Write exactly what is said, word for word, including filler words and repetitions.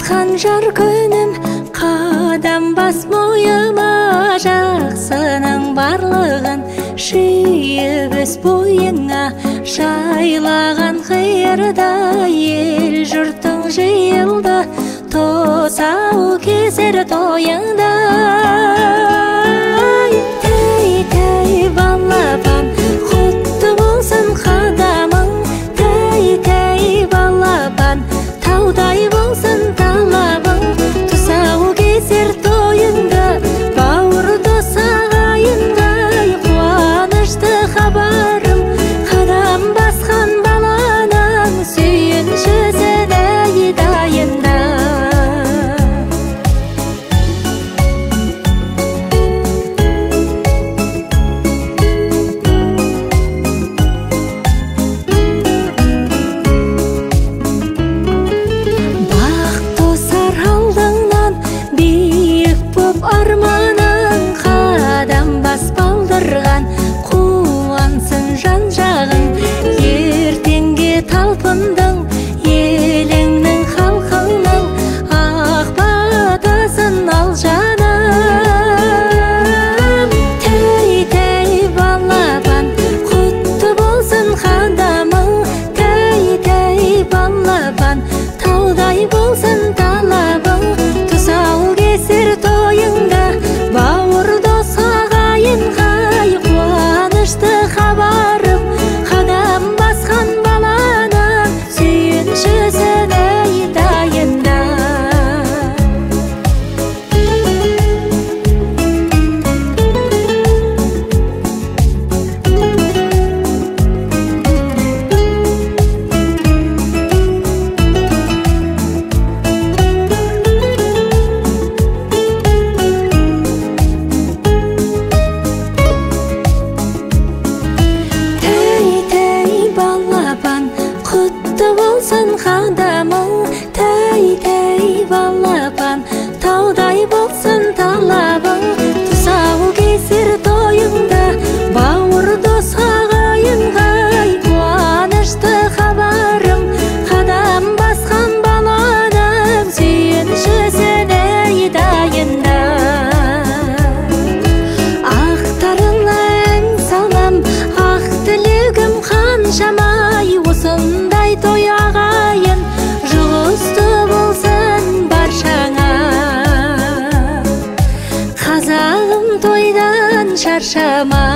қанжар күнім қадам бас мойыма, жақсының барлығын жиып өз бойыңа, жайлаған қиырда ел жұртың жиылды, тосау кезер тойыңда. Тәй, тәй, балапан, құтты болсын қадамың, тәй, тәй, балапан, таудай болсын талабың, тұсау кезер тойыңда, бауырды сағайындай, қуанышты хабарым, қадам басқан баланың сүйіншісі дайдайында. Арманың қадам бас балдырған, қуансын жан жағың, ертеңге талпындың, еліңнің халқыңның ақ батасын ал жаным. Тәй, тәй, балапан, құтты болсын қадамың, тәй, тәй, балапан, таудай болсын талабың, тұсау кесер тойыңда, бауырды сағайынғай, қуанышты хабарым, қадам басқан баланың сүйіншісі дайдайында. Құтты болсын қадамың, тәй, тәй, балапан, таудай болсын талабың, тұсау кесер тойыңда, бауырды сағайынғай, қуанышты хабарым, қадам басқан баланың сүйіншісі дайдайында. Ақтарына ән салам, ақ тілегім қаншамай, осындай той ағайын жұғысты болсын баршаңа. Қазағым тойдан шаршама.